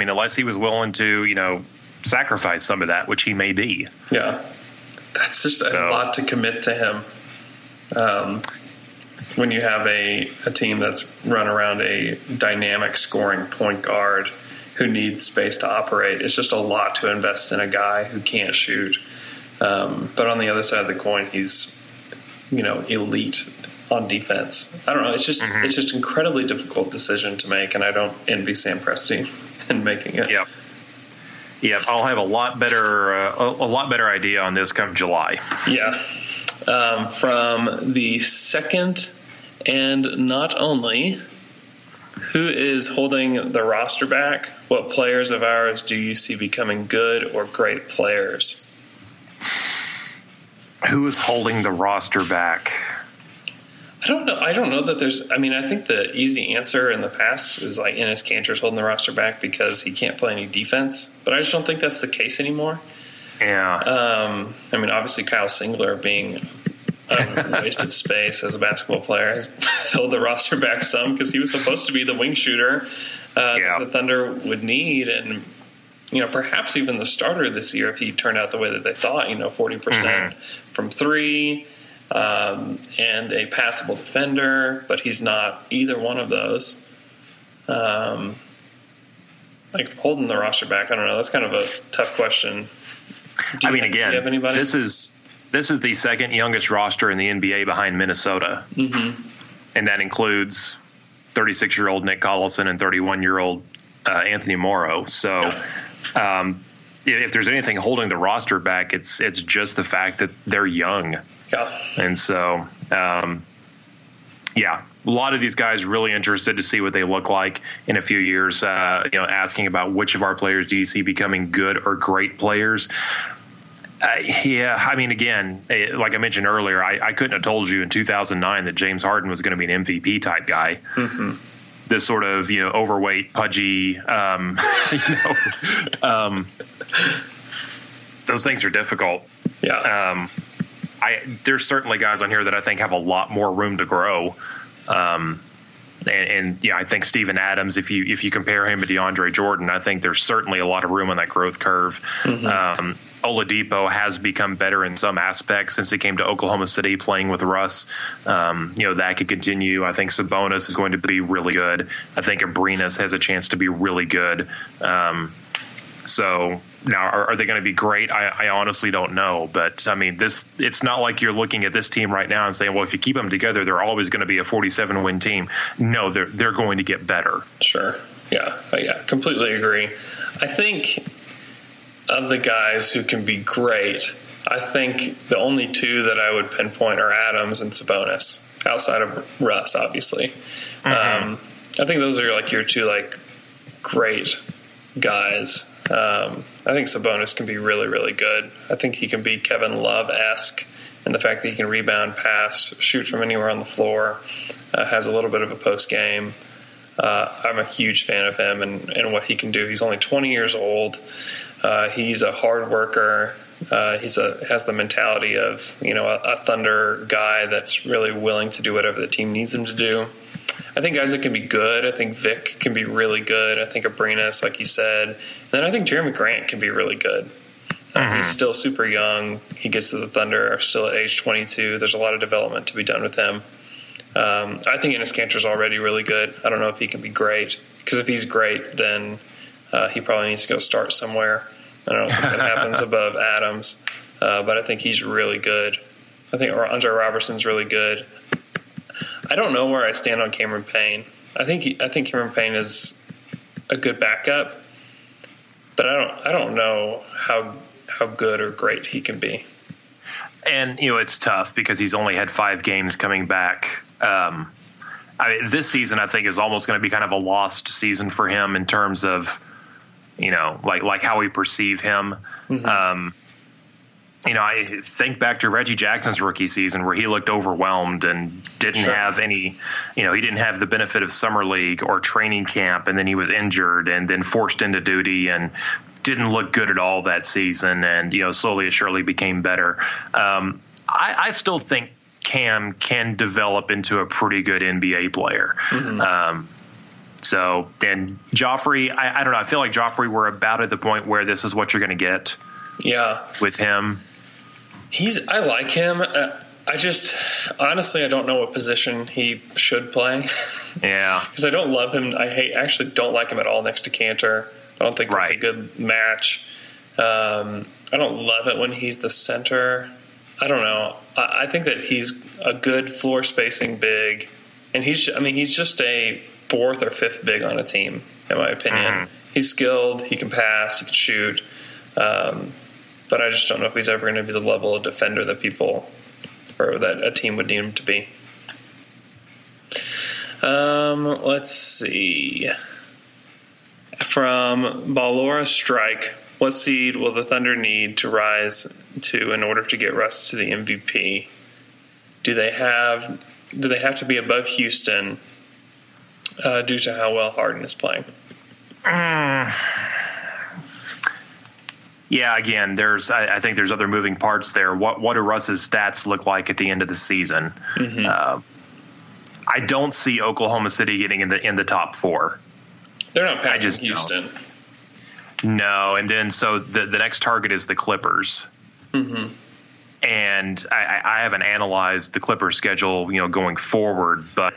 [SPEAKER 4] sacrifice some of that, which he may be.
[SPEAKER 3] Yeah. That's just a lot to commit to him. When you have a team that's run around a dynamic scoring point guard who needs space to operate, it's just a lot to invest in a guy who can't shoot. But on the other side of the coin, he's, elite on defense. I don't know. It's just it's just incredibly difficult decision to make, and I don't envy Sam Presti in making it.
[SPEAKER 4] Yeah. Yeah, I'll have a lot better idea on this come July.
[SPEAKER 3] Yeah. From the second and not only, who is holding the roster back? What players of ours do you see becoming good or great players?
[SPEAKER 4] Who is holding the roster back?
[SPEAKER 3] I don't know. I don't know that there's. I mean, I think the easy answer in the past was like Enes Kanter's holding the roster back because he can't play any defense. But I just don't think that's the case anymore.
[SPEAKER 4] Yeah.
[SPEAKER 3] I mean, obviously Kyle Singler being a waste of space as a basketball player has held the roster back some because he was supposed to be the wing shooter that the Thunder would need, and perhaps even the starter this year if he turned out the way that they thought. 40% from three. And a passable defender, but he's not either one of those. Holding the roster back, I don't know. That's kind of a tough question. Do you have anybody?
[SPEAKER 4] This is the second youngest roster in the NBA behind Minnesota, and that includes 36-year-old Nick Collison and 31-year-old Anthony Morrow. So. Yeah. If there's anything holding the roster back, it's just the fact that they're young.
[SPEAKER 3] Yeah.
[SPEAKER 4] And so, a lot of these guys really interested to see what they look like in a few years, asking about which of our players do you see becoming good or great players. Again, like I mentioned earlier, I couldn't have told you in 2009 that James Harden was going to be an MVP type guy. This sort of, overweight, pudgy, those things are difficult.
[SPEAKER 3] Yeah.
[SPEAKER 4] There's certainly guys on here that I think have a lot more room to grow. I think Steven Adams, if you compare him to DeAndre Jordan, I think there's certainly a lot of room on that growth curve. Oladipo has become better in some aspects since he came to Oklahoma City playing with Russ. That could continue. I think Sabonis is going to be really good. I think Abrinas has a chance to be really good. So now, are they going to be great? I honestly don't know. But, I mean, it's not like you're looking at this team right now and saying, well, if you keep them together, they're always going to be a 47-win team. No, they're going to get better.
[SPEAKER 3] Sure. Yeah, completely agree. I think of the guys who can be great, I think the only two that I would pinpoint are Adams and Sabonis, outside of Russ, obviously. I think those are your two great guys. I think Sabonis can be really, really good. I think he can be Kevin Love-esque in the fact that he can rebound, pass, shoot from anywhere on the floor, has a little bit of a post game. I'm a huge fan of him and what he can do. He's only 20 years old. He's a hard worker. Has the mentality of a Thunder guy that's really willing to do whatever the team needs him to do. I think guys that can be good. I think Vic can be really good. I think Abrinas, like you said. And then I think Jeremy Grant can be really good. He's still super young. He gets to the Thunder still at age 22. There's a lot of development to be done with him. I think Enes Kanter's already really good. I don't know if he can be great, because if he's great, then he probably needs to go start somewhere. I don't think that happens above Adams, but I think he's really good. I think Andre Robertson's really good. I don't know where I stand on Cameron Payne. I think Cameron Payne is a good backup, but I don't know how good or great he can be.
[SPEAKER 4] And, it's tough because he's only had 5 games coming back. This season, I think, is almost going to be kind of a lost season for him in terms of, like how we perceive him.
[SPEAKER 3] Mm-hmm.
[SPEAKER 4] I think back to Reggie Jackson's rookie season where he looked overwhelmed and didn't have any, he didn't have the benefit of summer league or training camp, and then he was injured and then forced into duty and didn't look good at all that season, and slowly and surely became better. I still think Cam can develop into a pretty good NBA player. Mm-hmm. So then Joffrey, I don't know. I feel like Joffrey, we're about at the point where this is what you're going to get.
[SPEAKER 3] Yeah,
[SPEAKER 4] with him.
[SPEAKER 3] I like him. I just, honestly, I don't know what position he should play.
[SPEAKER 4] Yeah.
[SPEAKER 3] Because I don't love him. Actually don't like him at all next to Cantor. I don't think that's a good match. I don't love it when he's the center. I don't know. I think that he's a good floor spacing big. And he's just a 4th or 5th big on a team, in my opinion. Mm-hmm. He's skilled. He can pass. He can shoot. But I just don't know if he's ever going to be the level of defender that people or that a team would need him to be. Let's see. From Ballora Strike, what seed will the Thunder need to rise to in order to get Russ to the MVP? Do they have to be above Houston due to how well Harden is playing?
[SPEAKER 4] Yeah, again, I think there's other moving parts there. What do Russ's stats look like at the end of the season? Mm-hmm. I don't see Oklahoma City getting in the top 4.
[SPEAKER 3] They're not passing Houston.
[SPEAKER 4] Don't. No, and then so the next target is the Clippers. Mm-hmm. And I haven't analyzed the Clippers schedule, going forward, but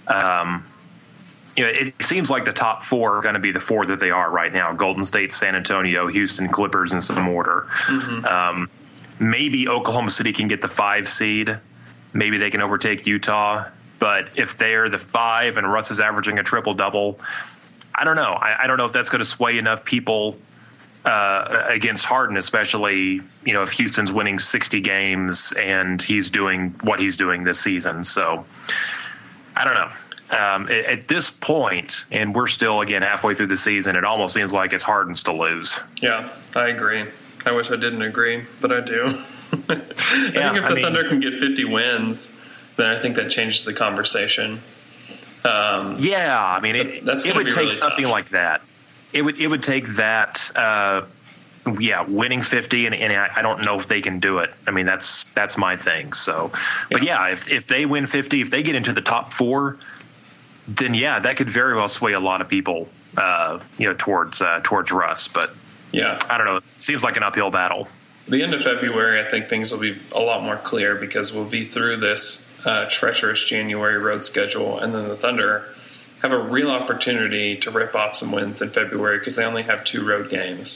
[SPEAKER 4] it seems like the top 4 are going to be the 4 that they are right now: Golden State, San Antonio, Houston, Clippers, in some order. Mm-hmm. Maybe Oklahoma City can get the 5 seed. Maybe they can overtake Utah. But if they're the 5 and Russ is averaging a triple-double, I don't know. I don't know if that's going to sway enough people against Harden, especially, if Houston's winning 60 games and he's doing what he's doing this season. So I don't know. At this point, and we're still, again, halfway through the season, it almost seems like it's Harden's to lose.
[SPEAKER 3] Yeah, I agree. I wish I didn't agree, but I do. I think if the Thunder can get 50 wins, then I think that changes the conversation.
[SPEAKER 4] That's it would take really something like that. It would take that, winning 50, and I don't know if they can do it. I mean, that's my thing. So, but if they win 50, if they get into the top 4, then that could very well sway a lot of people, towards Russ. But I don't know. It seems like an uphill battle.
[SPEAKER 3] The end of February, I think things will be a lot more clear because we'll be through this treacherous January road schedule, and then the Thunder have a real opportunity to rip off some wins in February because they only have 2 road games.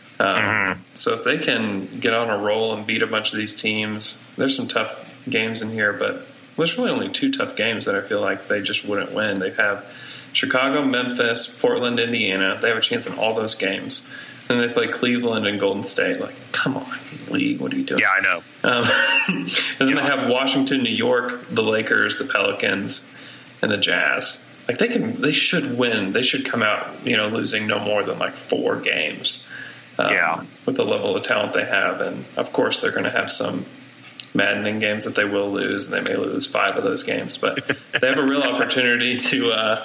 [SPEAKER 3] So if they can get on a roll and beat a bunch of these teams, there's some tough games in here, but there's really only 2 tough games that I feel like they just wouldn't win. They have Chicago, Memphis, Portland, Indiana. They have a chance in all those games. And they play Cleveland and Golden State. Like, come on, league, what are you doing?
[SPEAKER 4] Yeah, I know.
[SPEAKER 3] And then they have Washington, New York, the Lakers, the Pelicans, and the Jazz. Like, they should win. They should come out, losing no more than 4 games. With the level of talent they have. And, of course, they're going to have some maddening games that they will lose, and they may lose 5 of those games. But they have a real opportunity to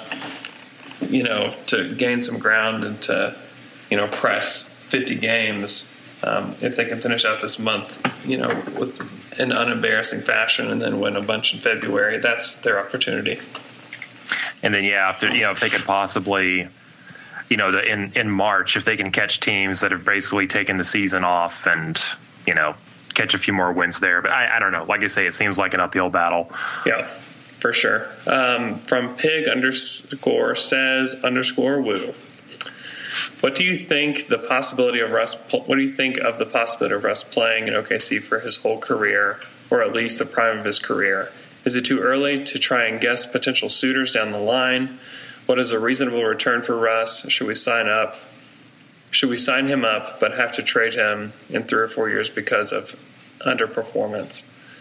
[SPEAKER 3] gain some ground and to, press 50 games if they can finish out this month, with an unembarrassing fashion and then win a bunch in February. That's their opportunity.
[SPEAKER 4] And then, if they could possibly, in March, if they can catch teams that have basically taken the season off and, catch a few more wins there. But I don't know. Like I say, it seems like an uphill battle.
[SPEAKER 3] Yeah, for sure. From Pig _says_woo. What do you think of the possibility of Russ playing in OKC for his whole career, or at least the prime of his career? Is it too early to try and guess potential suitors down the line? What is a reasonable return for Russ? Should we sign him up, but have to trade him in 3 or 4 years because of underperformance.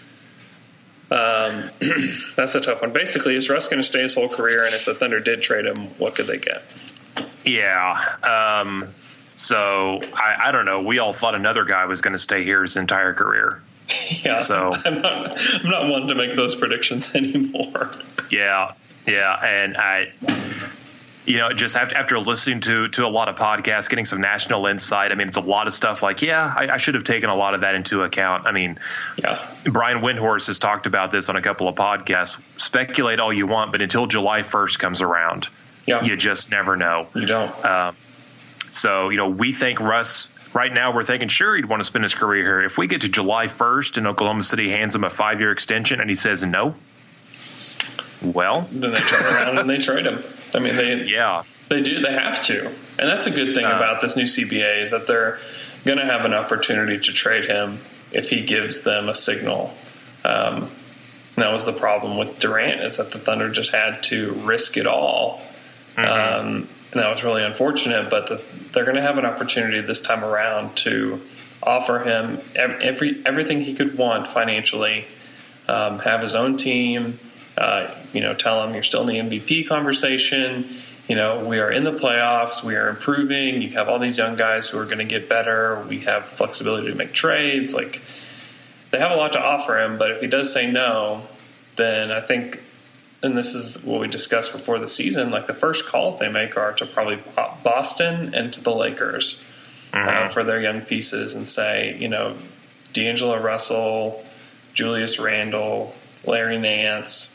[SPEAKER 3] That's a tough one. Basically, is Russ going to stay his whole career? And if the Thunder did trade him, what could they get?
[SPEAKER 4] Yeah. So I don't know. We all thought another guy was going to stay here his entire career.
[SPEAKER 3] Yeah.
[SPEAKER 4] So
[SPEAKER 3] I'm not one to make those predictions anymore.
[SPEAKER 4] Yeah. And just after listening to a lot of podcasts, getting some national insight, I mean, it's a lot of stuff like, I should have taken a lot of that into account. I mean, Brian Windhorst has talked about this on a couple of podcasts. Speculate all you want, but until July 1st comes around, you just never know.
[SPEAKER 3] You don't.
[SPEAKER 4] So, we think Russ, right now we're thinking, sure, he'd want to spend his career here. If we get to July 1st and Oklahoma City hands him a 5-year extension and he says no, well,
[SPEAKER 3] then they turn around and they trade him. I mean, they do. They have to. And that's a good thing about this new CBA is that they're going to have an opportunity to trade him if he gives them a signal. And that was the problem with Durant, is that the Thunder just had to risk it all. And that was really unfortunate, but they're going to have an opportunity this time around to offer him everything he could want financially, have his own team, tell him you're still in the MVP conversation. We are in the playoffs. We are improving. You have all these young guys who are going to get better. We have flexibility to make trades. Like, they have a lot to offer him, but if he does say no, then I think, and this is what we discussed before the season, like the first calls they make are to probably Boston and to the Lakers for their young pieces and say, D'Angelo Russell, Julius Randle, Larry Nance,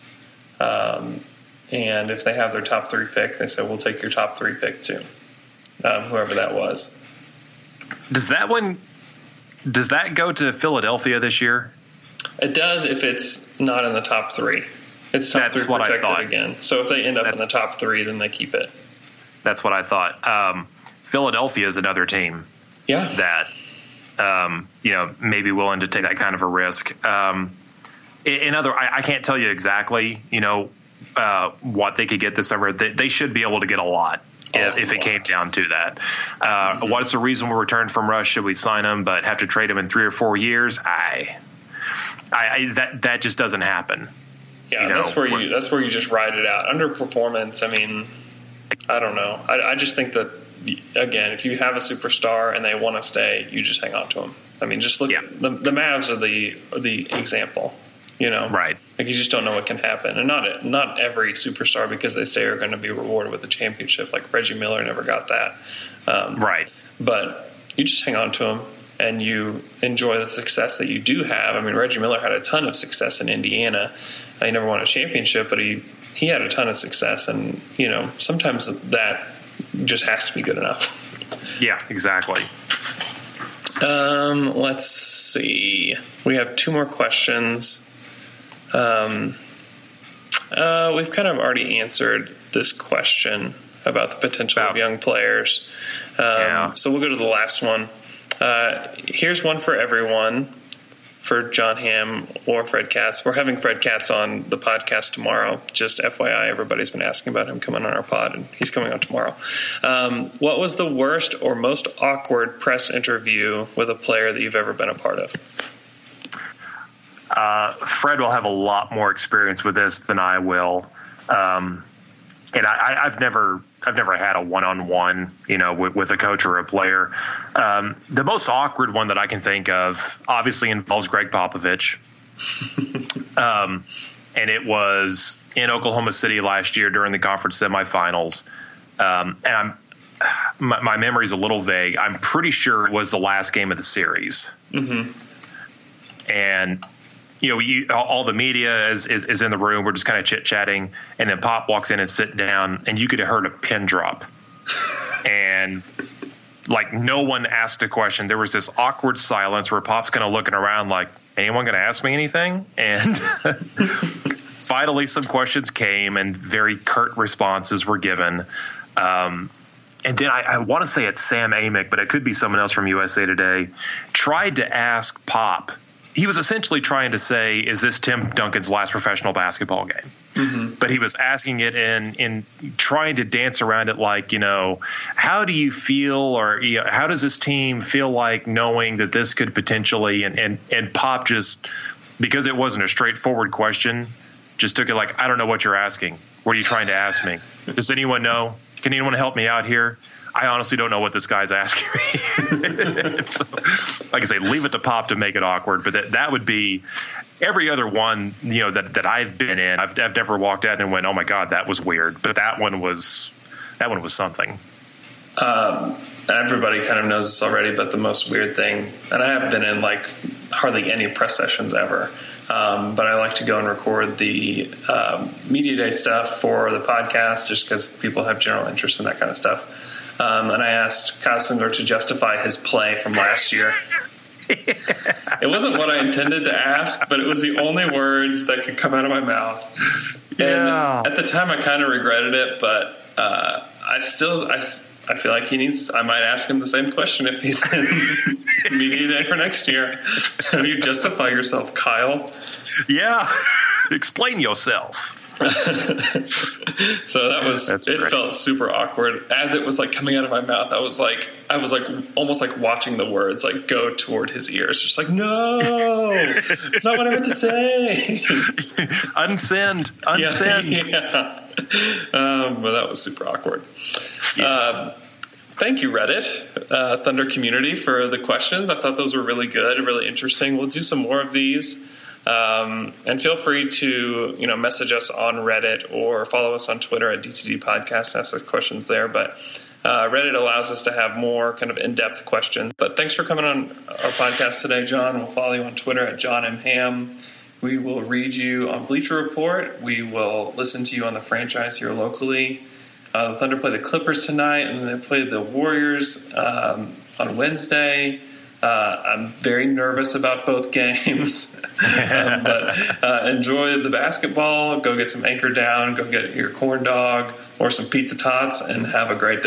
[SPEAKER 3] and if they have their top 3 pick, they say, we'll take your top 3 pick too, whoever that was.
[SPEAKER 4] Does that go to Philadelphia this year?
[SPEAKER 3] It does if it's not in the top 3. It's top 3 protected again. So if they end up in the top 3, then they keep it.
[SPEAKER 4] That's what I thought. Philadelphia is another team that, maybe willing to take that kind of a risk. I can't tell you exactly, what they could get this summer. They should be able to get a lot if it came down to that. What's the reasonable return from Russ? Should we sign him but have to trade him in 3 or 4 years? That just doesn't happen.
[SPEAKER 3] Yeah, that's where you just ride it out. Underperformance, I mean, I don't know. I just think that, again, if you have a superstar and they want to stay, you just hang on to them. I mean, just look at the Mavs are the example.
[SPEAKER 4] Right?
[SPEAKER 3] Like, you just don't know what can happen, and not every superstar, because they stay, are going to be rewarded with a championship. Like Reggie Miller never got that,
[SPEAKER 4] right?
[SPEAKER 3] But you just hang on to them and you enjoy the success that you do have. I mean, Reggie Miller had a ton of success in Indiana. He never won a championship, but he had a ton of success, and sometimes that just has to be good enough.
[SPEAKER 4] Yeah, exactly.
[SPEAKER 3] Let's see. We have 2 more questions. We've kind of already answered this question about the potential of young players. So we'll go to the last one. Here's one for everyone, for John Hamm or Fred Katz. We're having Fred Katz on the podcast tomorrow. Just FYI, everybody's been asking about him coming on our pod, and he's coming on tomorrow. What was the worst or most awkward press interview with a player that you've ever been a part of?
[SPEAKER 4] Fred will have a lot more experience with this than I will. And I've never had a one-on-one, with a coach or a player. The most awkward one that I can think of obviously involves Greg Popovich. And it was in Oklahoma City last year during the conference semifinals. And my memory's a little vague. I'm pretty sure it was the last game of the series. Mm-hmm. And all the media is in the room. We're just kind of chit-chatting, and then Pop walks in and sit down, and you could have heard a pin drop. And, no one asked a question. There was this awkward silence where Pop's kind of looking around like, anyone going to ask me anything? And finally some questions came, and very curt responses were given. And then I want to say it's Sam Amick, but it could be someone else from USA Today, tried to ask Pop. he was essentially trying to say, is this Tim Duncan's last professional basketball game? Mm-hmm. But he was asking it in trying to dance around it like, how do you feel, or how does this team feel like knowing that this could potentially, and Pop just, because it wasn't a straightforward question, just took it like, I don't know what you're asking. What are you trying to ask me? Does anyone know? Can anyone help me out here? I honestly don't know what this guy's asking me. So, like I say, leave it to Pop to make it awkward. But that would be every other one, that I've been in. I've never walked out and went, oh my God, that was weird. But that one was something.
[SPEAKER 3] Everybody kind of knows this already, but the most weird thing, and I haven't been in like hardly any press sessions ever. But I like to go and record the media day stuff for the podcast just because people have general interest in that kind of stuff. And I asked Kyle Singler to justify his play from last year. It wasn't what I intended to ask, but it was the only words that could come out of my mouth.
[SPEAKER 4] Yeah.
[SPEAKER 3] And at the time, I kind of regretted it, but I feel like I might ask him the same question if he's in media day for next year. How do you justify yourself, Kyle?
[SPEAKER 4] Yeah. Explain yourself.
[SPEAKER 3] So it felt super awkward as it was like coming out of my mouth. I was like almost like watching the words like go toward his ears, just like, no, it's not what I meant to say. Unsend.
[SPEAKER 4] Yeah.
[SPEAKER 3] But that was super awkward. Yeah. Thank you, Reddit, Thunder community, for the questions. I thought those were really good and really interesting. We'll do some more of these. And feel free to, message us on Reddit or follow us on Twitter at DTD Podcast, ask us questions there. But Reddit allows us to have more kind of in-depth questions. But thanks for coming on our podcast today, John. We'll follow you on Twitter at John M. Ham. We will read you on Bleacher Report. We will listen to you on the franchise here locally. The Thunder play the Clippers tonight, and they play the Warriors on Wednesday. I'm very nervous about both games, but enjoy the basketball. Go get some Anchor Down, go get your corn dog or some pizza tots, and have a great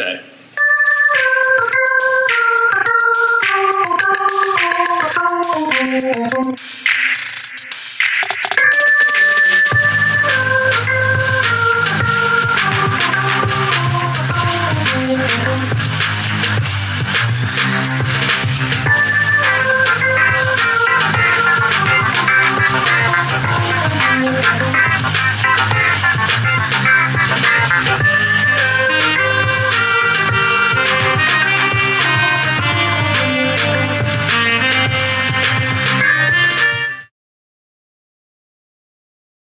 [SPEAKER 3] day.